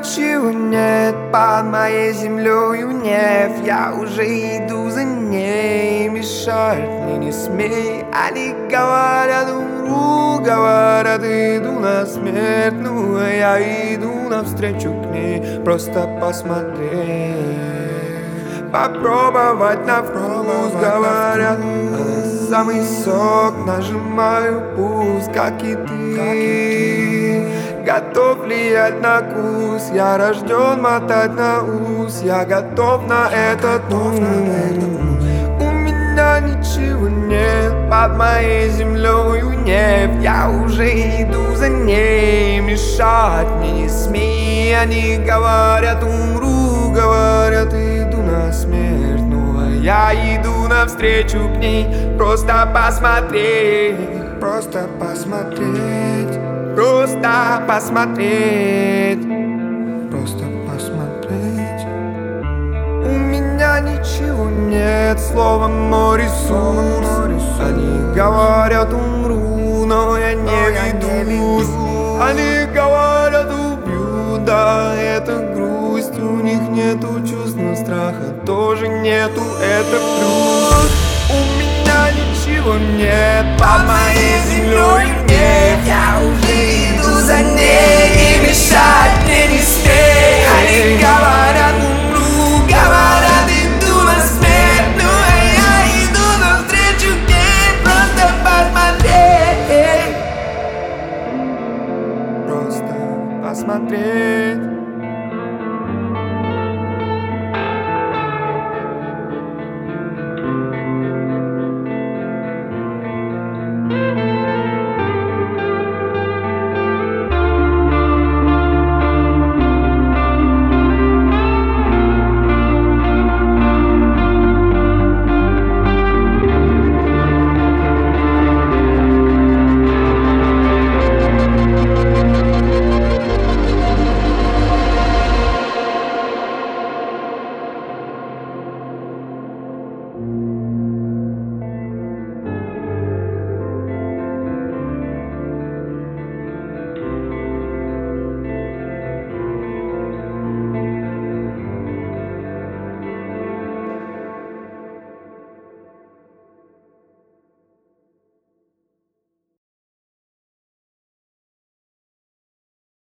ничего нет под моей землею нефть. Я уже иду за ней, мешать мне не смей. Они говорят, умру, говорят, иду на смерть. Ну а я иду навстречу к ней, просто посмотреть, попробовать на вкус. Говорят, она самый сок, нажимаю пусть, как и ты. Готов влиять на вкус, я рожден мотать на ус. Я готов на этот ус. У меня ничего нет под моей землею нефть. Я уже иду за ней, мешать мне не смей. Они говорят, умру, говорят, иду на смерть. Ну а я иду навстречу к ней, просто посмотреть, просто посмотреть, просто посмотреть, просто посмотреть. У меня ничего нет, слово но ресурс. Они говорят, умру, но я не ведусь. Они говорят, убью, да, это грусть. У них нету чувств, но страха тоже нету, это плюс. У меня ничего нет под моей землей нет. Я уже иду за ней и мешать